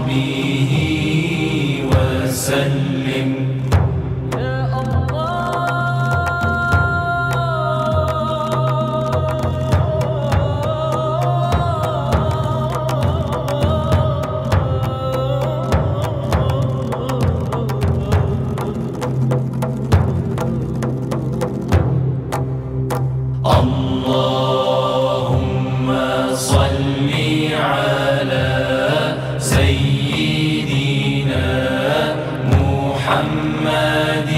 وصحبه وسلم. اللهم صل على سيدنا محمد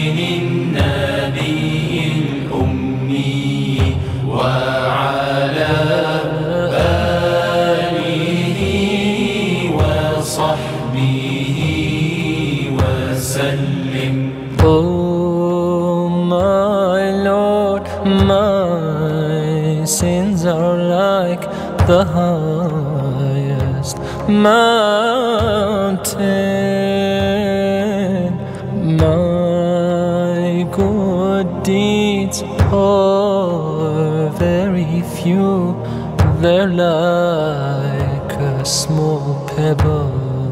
النبي الأمي وعلى آله وصحبه وسلم. Oh my Lord, my sins are like the highest mountain. My good deeds are very few, they're like a small pebble.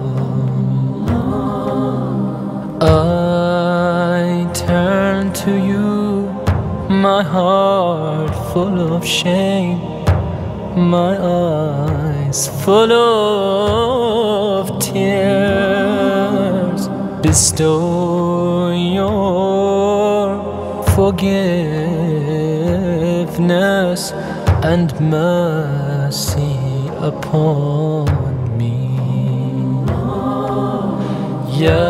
I turn to you, my heart full of shame, my eyes full of tears. Bestow your forgiveness and mercy upon me. Ya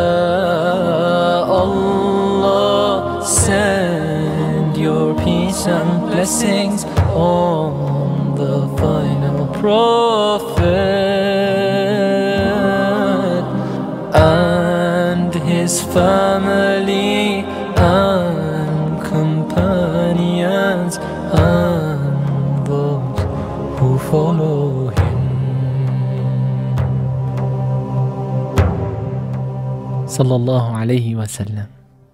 Allah, send your peace and blessings on the final prophet and his family and companions and those who follow him. Sallallahu alayhi wa sallam.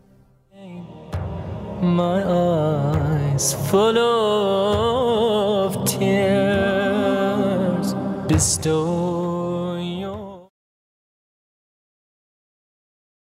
My eyes full of tears. Bestow